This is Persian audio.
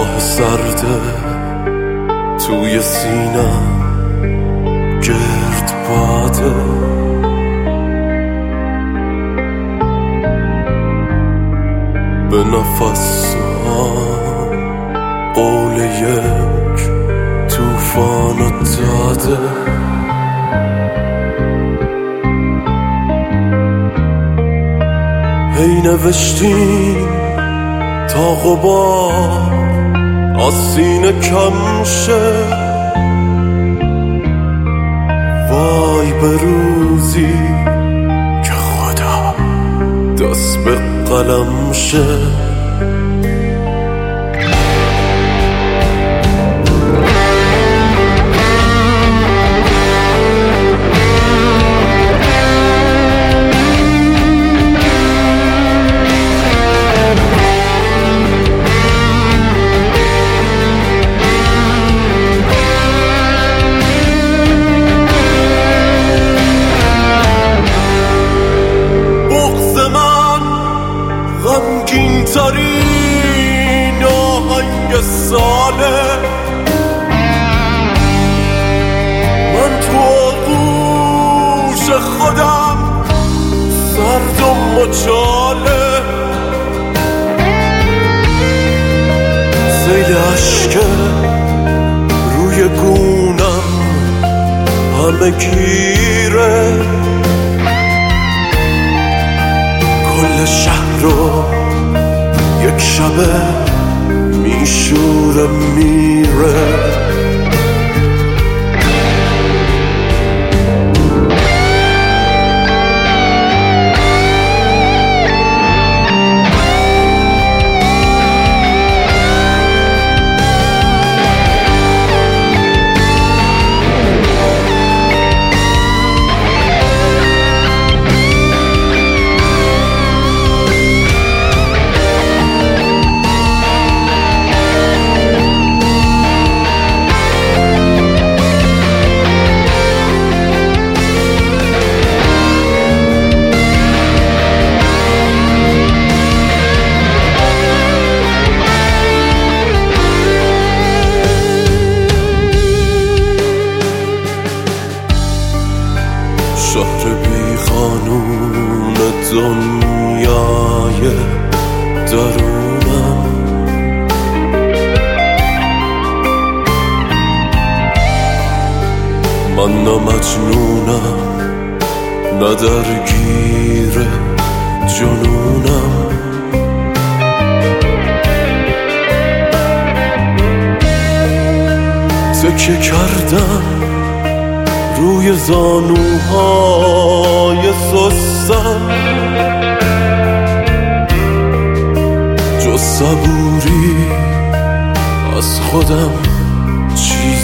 سرده توی سینم گرد باده، به نفس قول یک توفان داده. هی نوشتیم تا غبار از سینه کم شه، وای به روزی که خدا دست به قلم شه. غمگین ترین آهنگ ساله، من تو آغوش خودم سرد و مچاله. سیل عشق روی گونم همه گیره، کل شهر رو یک شبه میشوره میره. شهر بی قانون دنیای درونم، من نه مجنونم نه درگیر جنونم. تکیه کردم روی زانوهای سستم، جز صبوری از خودم چیزی